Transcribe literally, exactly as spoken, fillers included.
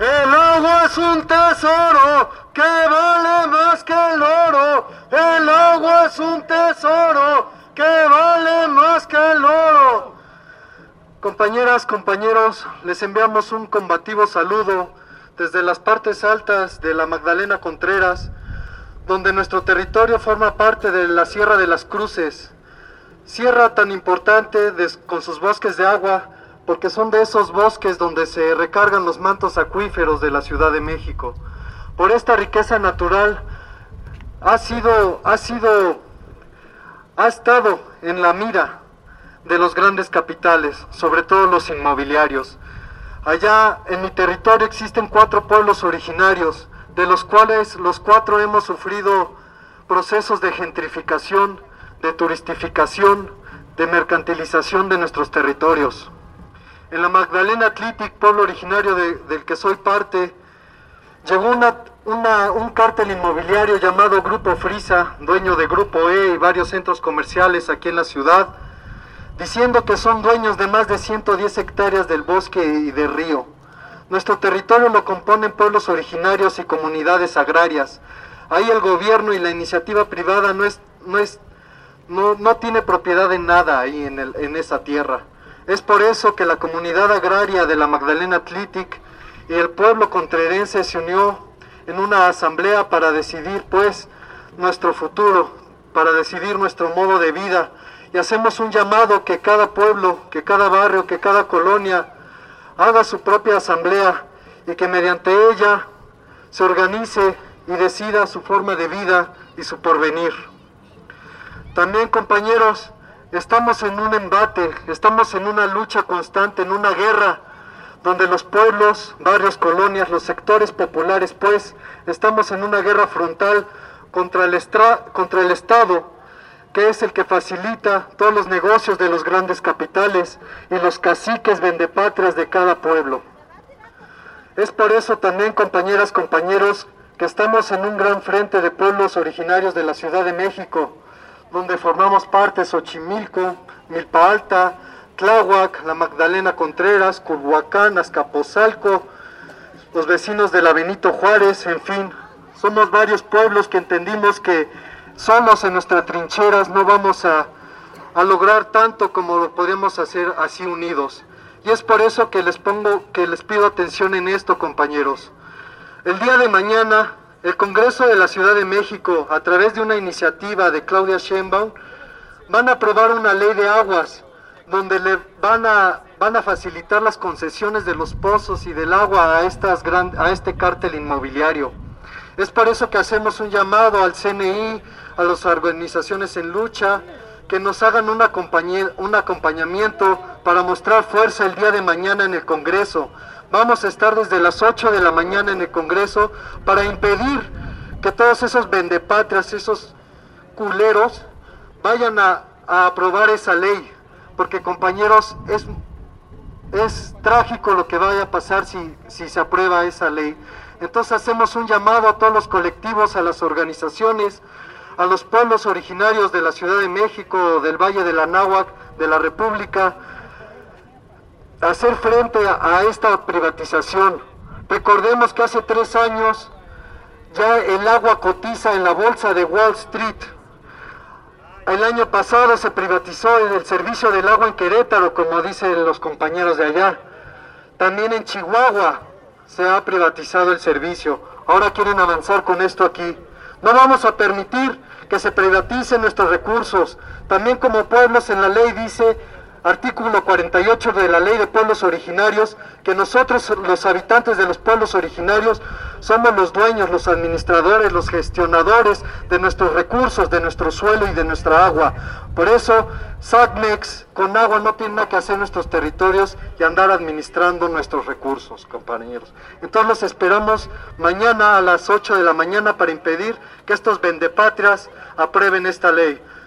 El agua es un tesoro que vale más que el oro. El agua es un tesoro que vale más que el oro. Compañeras, compañeros, les enviamos un combativo saludo desde las partes altas de la Magdalena Contreras, donde nuestro territorio forma parte de la Sierra de las Cruces, sierra tan importante de, con sus bosques de agua, porque son de esos bosques donde se recargan los mantos acuíferos de la Ciudad de México. Por esta riqueza natural ha sido, ha sido, ha estado en la mira de los grandes capitales, sobre todo los inmobiliarios. Allá en mi territorio existen cuatro pueblos originarios, de los cuales los cuatro hemos sufrido procesos de gentrificación, de turistificación, de mercantilización de nuestros territorios. En la Magdalena Athletic, pueblo originario de, del que soy parte, llegó una, una, un cártel inmobiliario llamado Grupo Frisa, dueño de Grupo E y varios centros comerciales aquí en la ciudad, diciendo que son dueños de más de ciento diez hectáreas del bosque y del río. Nuestro territorio lo componen pueblos originarios y comunidades agrarias. Ahí el gobierno y la iniciativa privada no, es, no, es, no, no tiene propiedad en nada ahí en, el, en esa tierra. Es por eso que la comunidad agraria de la Magdalena Athletic y el pueblo contrerense se unió en una asamblea para decidir pues nuestro futuro, para decidir nuestro modo de vida. Y hacemos un llamado que cada pueblo, que cada barrio, que cada colonia haga su propia asamblea y que mediante ella se organice y decida su forma de vida y su porvenir. También, compañeros, estamos en un embate, estamos en una lucha constante, en una guerra, donde los pueblos, barrios, colonias, los sectores populares, pues, estamos en una guerra frontal contra el, estra, contra el Estado, que es el que facilita todos los negocios de los grandes capitales y los caciques vendepatrias de cada pueblo. Es por eso también, compañeras, compañeros, que estamos en un gran frente de pueblos originarios de la Ciudad de México, donde formamos parte Xochimilco, Milpa Alta, Tláhuac, la Magdalena Contreras, Culhuacán, Azcapotzalco, los vecinos de la Benito Juárez, en fin, somos varios pueblos que entendimos que solos en nuestras trincheras no vamos a, a lograr tanto como lo podríamos hacer así unidos. Y es por eso que les pongo, que les pido atención en esto, compañeros. El día de mañana, el Congreso de la Ciudad de México, a través de una iniciativa de Claudia Sheinbaum, van a aprobar una ley de aguas, donde le van a, van a facilitar las concesiones de los pozos y del agua a, estas gran, a este cártel inmobiliario. Es por eso que hacemos un llamado al C N I, a las organizaciones en lucha, que nos hagan un, un acompañamiento para mostrar fuerza el día de mañana en el Congreso. Vamos a estar desde las ocho de la mañana en el Congreso para impedir que todos esos vendepatrias, esos culeros, vayan a, a aprobar esa ley. Porque, compañeros, es, es trágico lo que vaya a pasar si, si se aprueba esa ley. Entonces hacemos un llamado a todos los colectivos, a las organizaciones, a los pueblos originarios de la Ciudad de México, del Valle de la Anáhuac, de la República, a hacer frente a, a esta privatización. Recordemos que hace tres años ya el agua cotiza en la bolsa de Wall Street. El año pasado se privatizó el servicio del agua en Querétaro, como dicen los compañeros de allá. También en Chihuahua se ha privatizado el servicio. Ahora quieren avanzar con esto aquí. No vamos a permitir que se privaticen nuestros recursos. También como pueblos, en la ley dice, artículo cuarenta y ocho de la Ley de Pueblos Originarios, que nosotros, los habitantes de los pueblos originarios, somos los dueños, los administradores, los gestionadores de nuestros recursos, de nuestro suelo y de nuestra agua. Por eso, SACMEX con agua no tiene nada que hacer en nuestros territorios y andar administrando nuestros recursos, compañeros. Entonces los esperamos mañana a las ocho de la mañana para impedir que estos vendepatrias aprueben esta ley.